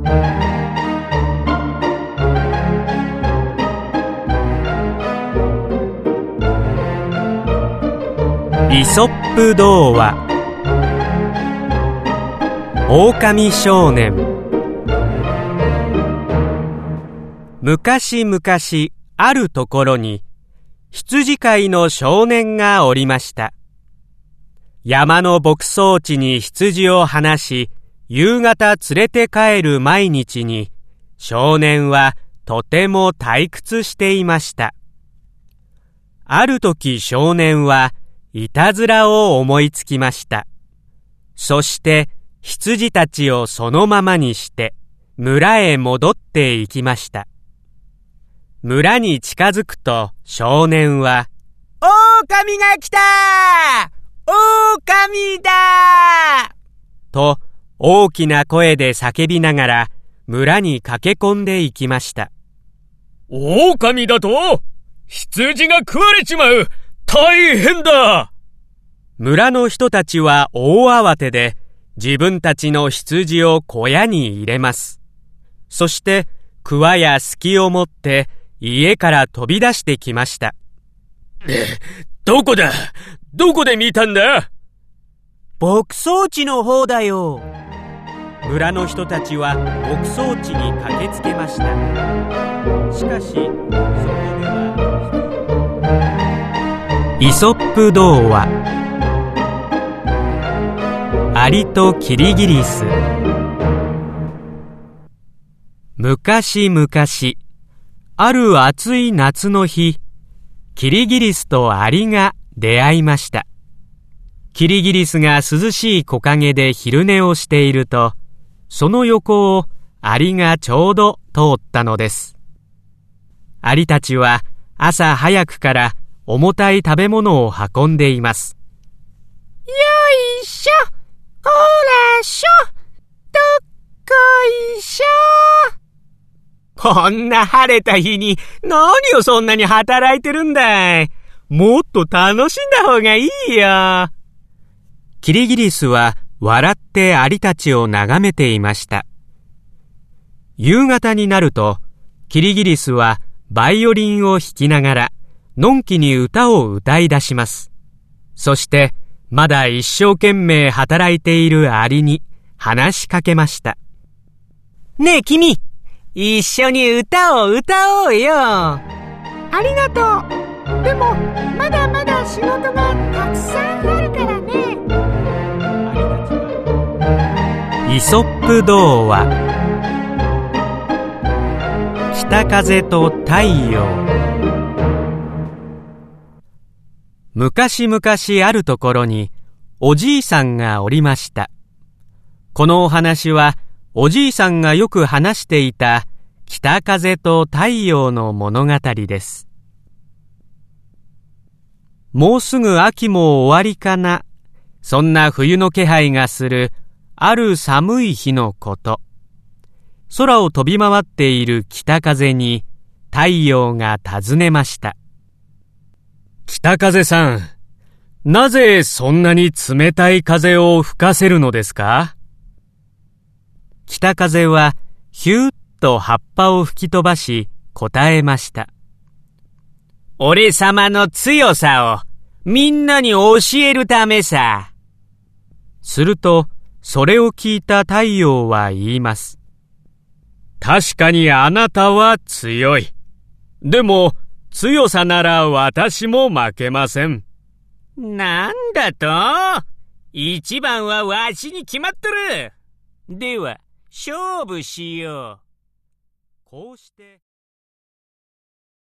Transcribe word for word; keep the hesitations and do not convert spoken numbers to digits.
イソップ童話。狼少年。昔々あるところに羊飼いの少年がおりました。山の牧草地に羊を放し、夕方連れて帰る毎日に少年はとても退屈していました。ある時少年はいたずらを思いつきました。そして羊たちをそのままにして村へ戻っていきました。村に近づくと少年は、狼が来た！狼だ！と大きな声で叫びながら村に駆け込んでいきました。 狼だと？羊が食われちまう！大変だ！ 村の人たちは大慌てで自分たちの羊を小屋に入れます。そしてくわやすきを持って家から飛び出してきました。 どこだ？どこで見たんだ？ 牧草地の方だよ。村の人たちは牧草地に駆けつけました。しかしそこではイソップ童話。アリとキリギリス。昔々ある暑い夏の日、キリギリスとアリが出会いました。キリギリスが涼しい木陰で昼寝をしていると、その横をアリがちょうど通ったのです。アリたちは朝早くから重たい食べ物を運んでいます。 よいしょ、こらしょ、どっこいしょ。 こんな晴れた日に何をそんなに働いてるんだい。もっと楽しんだ方がいいよ。キリギリスは笑ってアリたちを眺めていました。夕方になると、キリギリスはバイオリンを弾きながらのんきに歌を歌い出します。そしてまだ一生懸命働いているアリに話しかけました。ねえ君、一緒に歌を歌おうよ。 ありがとう。でもまだまだ仕事がたくさんあるからね。 イソップ童話。北風と太陽。昔々あるところにおじいさんがおりました。このお話はおじいさんがよく話していた北風と太陽の物語です。もうすぐ秋も終わりかな。そんな冬の気配がするある寒い日のこと。空を飛び回っている北風に太陽が尋ねました。 北風さん、なぜそんなに冷たい風を吹かせるのですか？ 北風はヒューッと葉っぱを吹き飛ばし答えました。俺様の強さをみんなに教えるためさ。するとそれを聞いた太陽は言います。 確かにあなたは強い。でも強さなら私も負けません。 なんだと？一番はわしに決まってる。では勝負しよう。こうして